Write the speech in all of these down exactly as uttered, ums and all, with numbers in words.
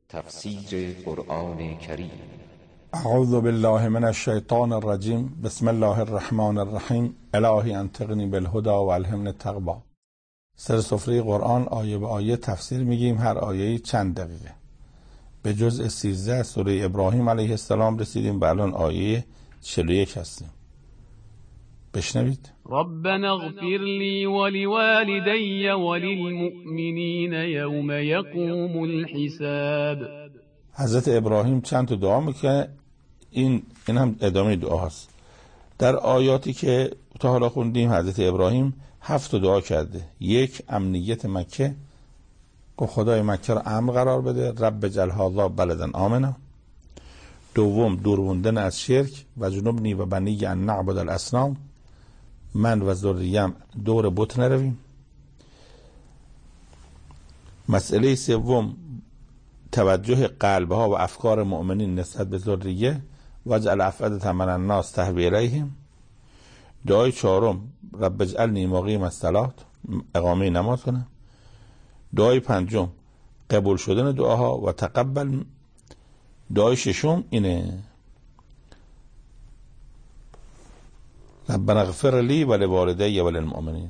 تفسیر قرآن کریم. اعوذ بالله من الشیطان الرجیم. بسم الله الرحمن الرحیم. الهی انطقنی بالهدی و الهمنی التقوی. سر سفره قرآن آیه به آیه تفسیر میگیم، هر آیه چند دقیقه. به جزء سیزده سوره ابراهیم علیه السلام رسیدیم و الان آیه چهل و یک هستیم. بشنوید. ربنا اغفر لی ولوالدی وللمؤمنین یوم یقوم الحساب. حضرت ابراهیم چند تا دعا میکنه، این این هم ادامه دعا هست. در آیاتی که تا حالا خوندیم حضرت ابراهیم هفت تا دعا کرده. یک، امنیت مکه، که خدای مکه رو امن قرار بده، رب اجعل هذا بلدا آمنا. دوم، دور موندن از شرک و جنوبنی و بنی ان نعبد الاصنام، من و ذریم دور بت نرویم. مسئله سوم، توجه قلبها و افکار مؤمنین نسبت به ذریه، واجعل افئدة من الناس تهوی الیهم. دعای چهارم، رب اجعلنی مقیم الصلاة، اقامه نماز کنم. دعای پنجم، قبول شدن دعاها و تقبل. دعای ششم اینه، ربنا اغفر لی ولوالدی وللمؤمنین.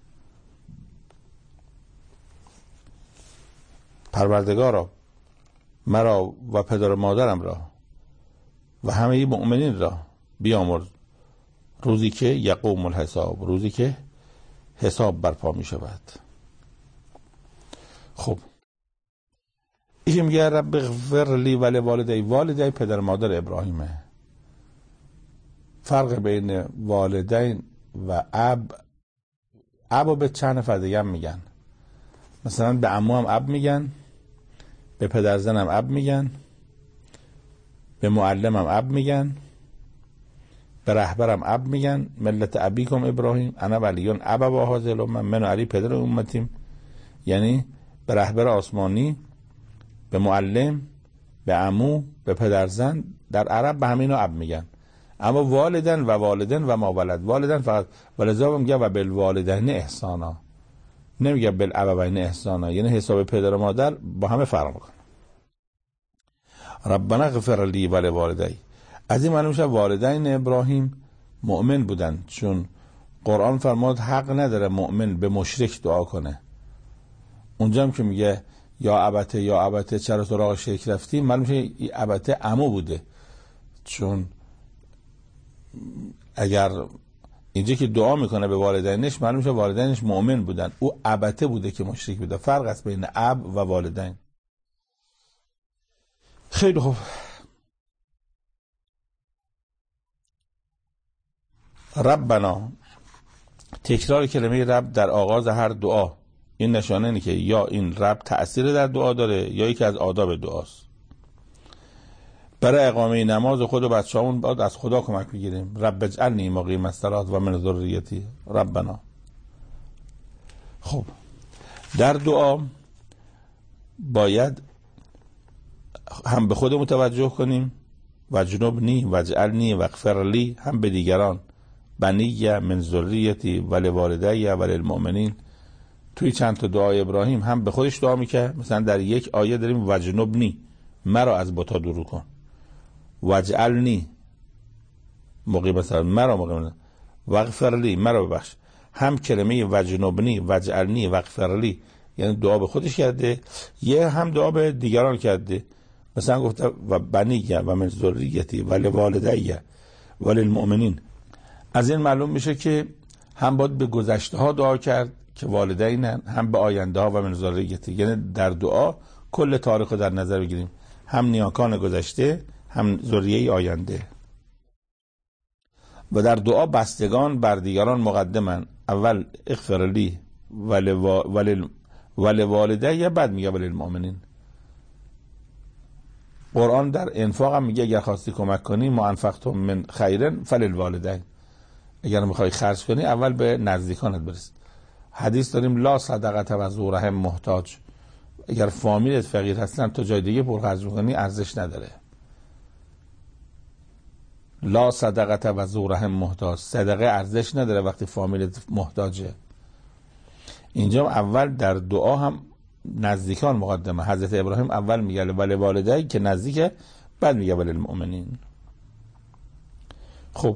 پروردگارا مرا و پدر و مادرم را و همه مؤمنین را بیامرز روزی که یقوم الحساب، روزی که حساب برپا می شود. خب این میگه رب اغفر لی ولوالدی، والدی پدر و مادر ابراهیمه. فرق بین والدین و اب، اب به چند نفر دیگه هم میگن، مثلا به عمو هم اب میگن، به پدرزن هم اب میگن، به معلم هم اب میگن، به رهبرم اب میگن. ملت ابیکم ابراهیم انا ولیون ابوا هذه الامه من علی پدر امتیم. یعنی به رهبر آسمانی، به معلم، به عمو، به پدرزن، در عرب به همینو اب میگن. اما والدن و والدن و ما ولد، والدن فقط، ولذا میگه و بالوالدین احسانا، نمیگه بالابوین احسانا، یعنی حساب پدر و مادر با همه فرق میکنه. ربنا اغفر لی ولوالدی، از این معلوم میشه والدین ابراهیم مؤمن بودن، چون قرآن فرمود حق نداره مؤمن به مشرک دعا کنه. اونجا هم که میگه یا ابته یا ابته چرا سراغ شرک رفتی، معلوم میشه این ابته عمو بوده، چون اگر اینجا که دعا میکنه به والدینش معلوم میشه والدینش مؤمن بودن، او ابته بوده که مشرک بوده. فرق است بین اب و والدین. خیلی خوب. ربنا، تکرار کلمه رب در آغاز هر دعا، این نشانه اینه که یا این رب تأثیر در دعا داره یا یکی از آداب دعاست. برای اقامه نماز خود و بچه‌مون باید از خدا کمک بگیریم. رب اجعلنی مقیم الصلاة و من ذریتی ربنا. خب در دعا باید هم به خود متوجه کنیم، و جنوبنی و اجعلنی و اغفر لی، هم به دیگران، بنی من ذریتی ولوالدی وللمؤمنین. توی چند تا دعای ابراهیم هم به خودش دعا میکنه، مثلا در یک آیه داریم و جنوبنی، مرا از بتا دور کن، واجعلنی مقیم الصلاة، مرا مقیم، واغفر لی، مرا ببخش. هم کلمه وجنبنی واجعلنی واغفر لی یعنی دعا به خودش کرده، یه هم دعا به دیگران کرده، مثلا گفته و بنی و من ذریتی ولوالدی وللمؤمنین. از این معلوم میشه که هم باید به گذشته ها دعا کرد که والدینن، هم به آینده ها و من ذریتی، یعنی در دعا کل تاریخ رو در نظر بگیریم، هم نیاکان گذشته هم ذریه آینده. و در دعا بستگان بر دیگران مقدمن، اول اغفر لی ولوالدی یا بعد میگه وللمؤمنین. قرآن در انفاق هم میگه اگر خواستی کمک کنی ما انفقتم من خیرن فللوالدین، اگر میخوای خرج کنی اول به نزدیکانت برس. حدیث داریم لا صدقه و ذو رحم محتاج، اگر فامیلت فقیر هستن تو جای دیگه پر خرج میکنی ارزش نداره. لا صدقه و ذو رحم محتاج، صدقه ارزش نداره وقتی فامیلت محتاجه. اینجا اول در دعا هم نزدیکان مقدمه. حضرت ابراهیم اول میگه ولی والدی که نزدیکه، بعد میگه ولی المؤمنین. خب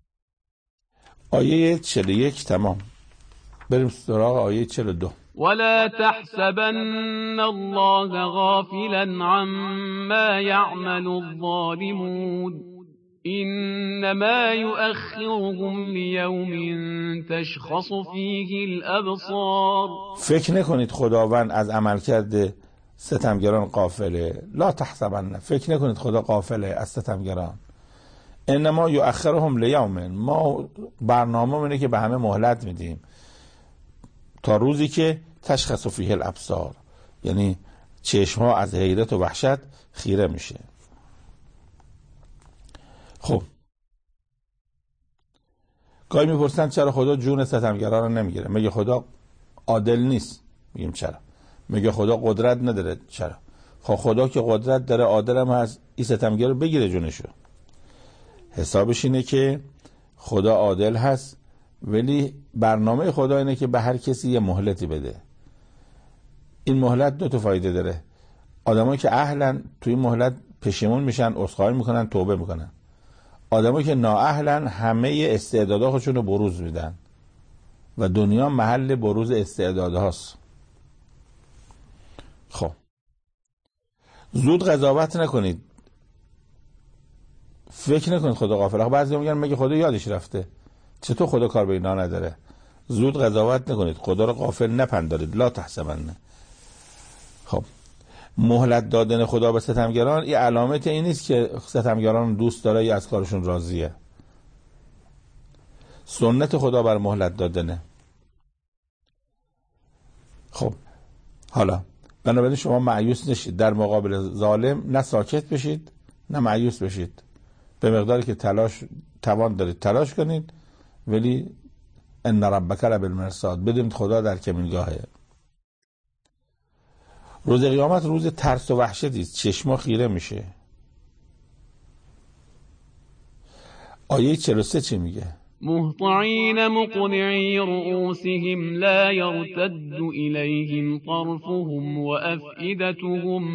آیه چهل و یک تمام. بریم سراغ آیه چهل و دو. ولا تحسبن الله غافلا عما يعمل الظالمون انما يؤخرهم ليوم تشخص فيه الابصار. فکر نکنید خداوند از عمل کرده ستمگران غافله. لا تحسبن، فکر نکنید خدا غافله از ستمگران. انما یؤخرهم لیوم، ما برنامه اینه که به همه مهلت میدیم تا روزی که تشخص فیه الابصار، یعنی چشم ها از حیرت و وحشت خیره میشه. خب گاهی میپرسن چرا خدا جون ستمگران رو نمیگیره؟ میگه خدا عادل نیست. میگیم چرا؟ میگه خدا قدرت نداره. چرا؟ خب خدا که قدرت داره، عادل هم هست، این ستمگر رو بگیره جونشو. حسابش اینه که خدا عادل هست، ولی برنامه خدا اینه که به هر کسی یه مهلتی بده. این مهلت دو تا فایده داره. آدمایی که اهلن توی این مهلت پشیمون میشن، عذرخواهی میکنن، توبه میکنن. آدمایی که نااهلن همه استعدادها خودشون رو بروز میدن و دنیا محل بروز استعدادهاست. خب زود قضاوت نکنید. فکر نکنید خدا غافله. بعضی میگن مگه خدا یادش رفته؟ چطور خدا کار به اینا نداره؟ زود قضاوت نکنید، خدا رو غافل نپندارید. لا تحسبن. خب مهلت دادن خدا به ستمگران این علامت این نیست که ستمگران دوست داره یا از کارشون راضیه. سنت خدا بر مهلت دادنه. خب حالا بنابراین شما مایوس نشید در مقابل ظالم، نه ساکت بشید نه مایوس بشید. به مقداری که تلاش توان دارید تلاش کنید، ولی ان ربک لبالمرصاد، بدونید خدا در کمینگاهه. روز قیامت روز ترس و وحشتی است، چشما خیره میشه. آیه چهل و سه چی میگه؟ مهطعین مقنعی رؤوسهم لا یرتد الیهم طرفهم وافئدتهم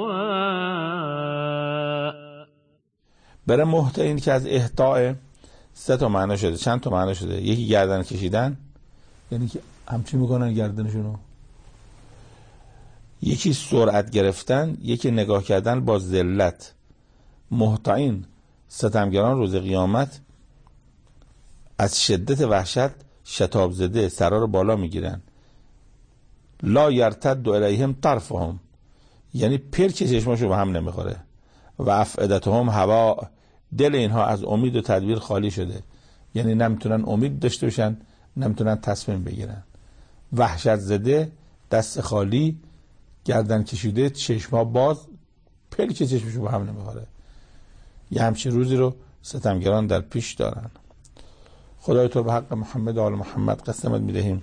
هواء. برای مهطعین که از اهطاء سه تا معنا شده. چند تا معنا شده؟ یکی گردن کشیدن، یعنی که همچین میکنن گردنشونو. یکی سرعت گرفتن، یکی نگاه کردن با ذلت. مهطعین ستمگران روز قیامت از شدت وحشت شتاب زده سرا رو بالا میگیرن. لا یرتد الیهم طرفهم، یعنی پرچ چشماشو به هم نمیخوره. و افئدتهم هوا، دل اینها از امید و تدبیر خالی شده، یعنی نمیتونن امید داشته باشن، نمیتونن تصمیم بگیرن. وحشت زده، دست خالی، گردن کشیده، چشما باز، پلک چشمشو به هم نمیخوره. یه همچین روزی رو ستمگران در پیش دارن. خدای تو به حق محمد و آل محمد قسمت میدهیم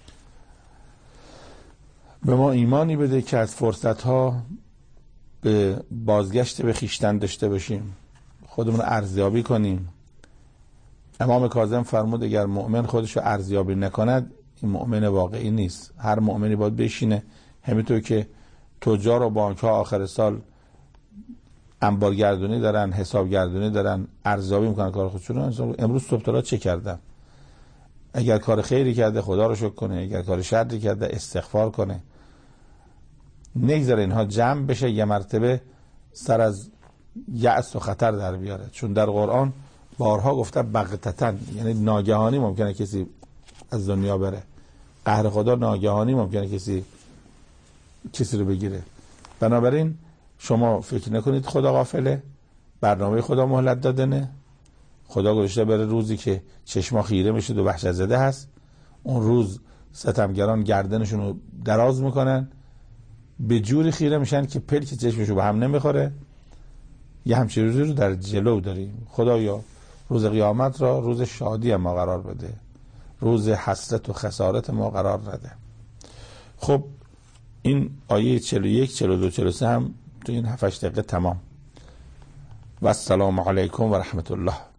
به ما ایمانی بده که از فرصتها به بازگشت به خیشتن داشته باشیم، خودمون ارزیابی کنیم. امام کاظم فرمود اگر مؤمن خودشو ارزیابی نکند این مؤمن واقعی نیست. هر مؤمنی باید بشینه، همینطور که تجار و بانک ها آخر سال انبارگردونی دارن، حسابگردونی دارن، ارزیابی میکنن کار خودشون. امروز صبح تا چه کردم؟ اگر کار خیری کرده خدا رو شکر کنه، اگر کار شری کرده استغفار کنه. نگذاره اینها جمع بشه یه مرتبه سر از یأس و خطر در بیاره. چون در قرآن بارها گفته بغتتن، یعنی ناگهانی ممکنه کسی از دنیا بره. قهر خدا ناگهانی ممکنه کسی کسی رو بگیره. بنابراین شما فکر نکنید خدا غافله، برنامه خدا مهلت دادنه. خدا گذاشته بره روزی که چشما خیره میشه و وحشت زده هست. اون روز ستمگران گردنشون رو دراز میکنن، به جوری خیره میشن که پلک چشمشو به هم نمیخوره. یه همچین روزی رو در جلو داریم. خدایا روز قیامت را روز شادی ما قرار بده، روز حسرت و خسارت ما قرار نده. خب این آیه چهل و یک، چهل و دو، چهل و سه هم تو این هفت هشت دقیقه تمام. و السلام علیکم و رحمت الله.